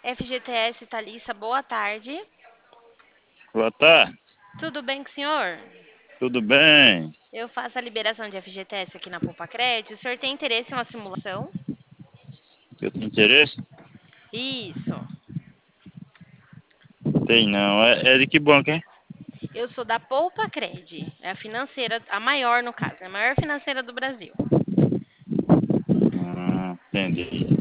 FGTS Thalissa, boa tarde. Boa tarde, Tudo bem com o senhor? tudo bem? Eu faço a liberação de FGTS aqui na Poupa Crédito. O senhor tem interesse em uma simulação? Eu tenho interesse? Isso. Tem não. É de que banco, hein? Eu sou da Poupa Cred, é a financeira, a maior no caso, é a maior financeira do Brasil. Entendi.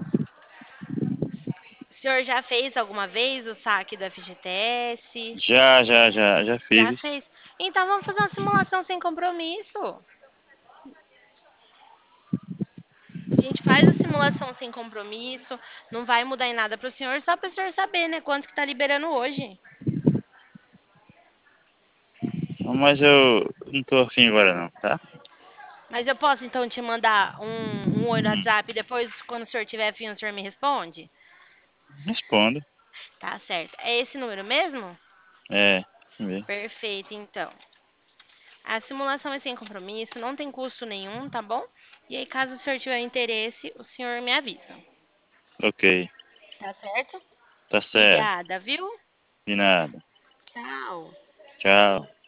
O senhor já fez alguma vez o saque do FGTS? Já Já fiz. fez? Então vamos fazer uma simulação sem compromisso. A gente faz a simulação sem compromisso, não vai mudar em nada para o senhor, só para o senhor saber, né, quanto que tá liberando hoje. Não, mas eu não tô afim agora não, tá? Mas eu posso então te mandar um oi no Hum, WhatsApp e depois, quando o senhor tiver afim, o senhor me responde? Respondo. Tá certo. É esse número mesmo? É, deixa eu ver. Perfeito, então. A simulação é sem compromisso, não tem custo nenhum, tá bom? E aí, caso o senhor tiver interesse, o senhor me avisa. Ok, Tá certo? tá certo. Obrigada, viu? De nada. Tchau. Tchau.